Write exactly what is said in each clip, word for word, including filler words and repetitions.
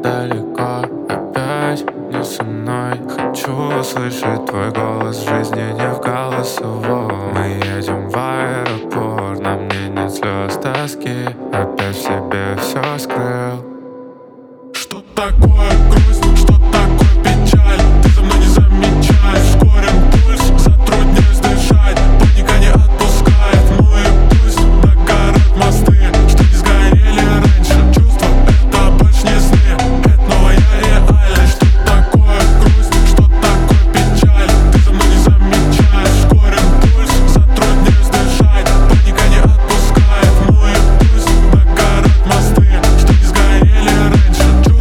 далеко, опять не со мной. Хочу услышать твой голос в жизни, не в голосовом. Мы едем в аэропорт, на мне нет слез, тоски. Опять в себе все скрыл. Что такое грусть, что такое печаль? Ты за мной не замечаешь. Ускорен пульс, затрудняюсь дышать. Паника не отпускает. Ну и пусть догорят мосты, что не сгорели раньше. Чувства — это больше не сны, это новая реальность. Что такое грусть, что такое печаль? Ты за мной не замечаешь. Ускорен пульс, затрудняюсь дышать. Паника не отпускает. Ну и пусть догорят мосты, что не сгорели раньше.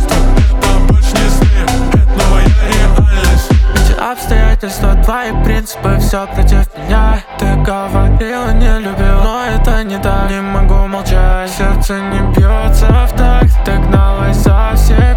Обстоятельства, твои принципы, все против меня. Ты говорила, не любил, но это не так. Не могу молчать, сердце не бьется в такт. Ты гналась за всех.